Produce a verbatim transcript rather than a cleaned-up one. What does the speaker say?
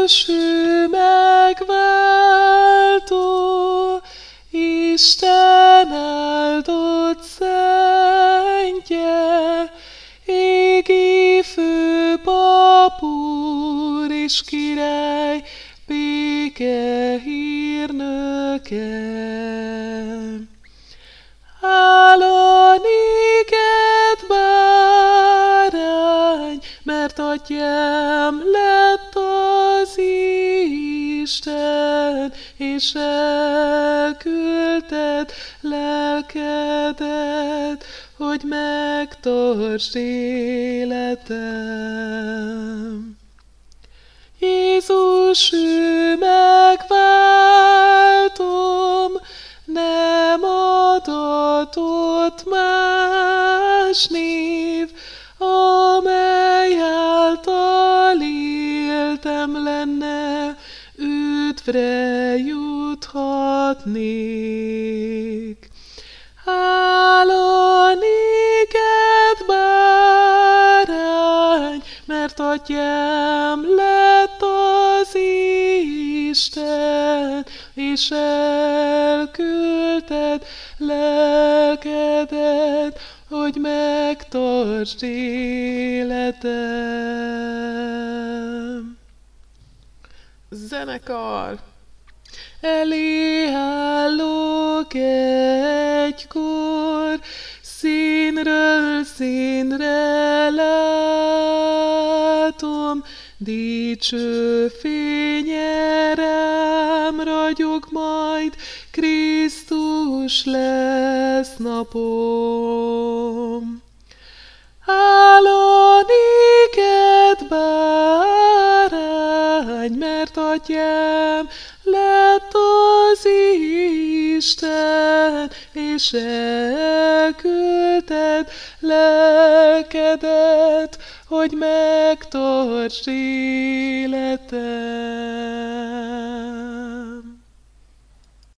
Jézus, ő megváltó, Isten áldott szentje, égi főpap úr és király, béke hírnöke. Állon néked, bárány, mert atyám lett az Isten, és elküldted lelkedet, hogy megtartsd életem. Jézus, ő megváltom, nem adatott más név, amely által éltem lenne, üdvre juthatnék. Állon néked, bárány, mert atyám lett az Isten, és elküldted lelkedet, hogy megtartsd életem. Zenekar! Elé állok egykor, színről színre látom, dicső fénye rám ragyog majd, Krisztus lesz napom. Állon néked, bárány, mert atyám lett az Isten, és elküldted lelkedet, hogy megtartsd életem.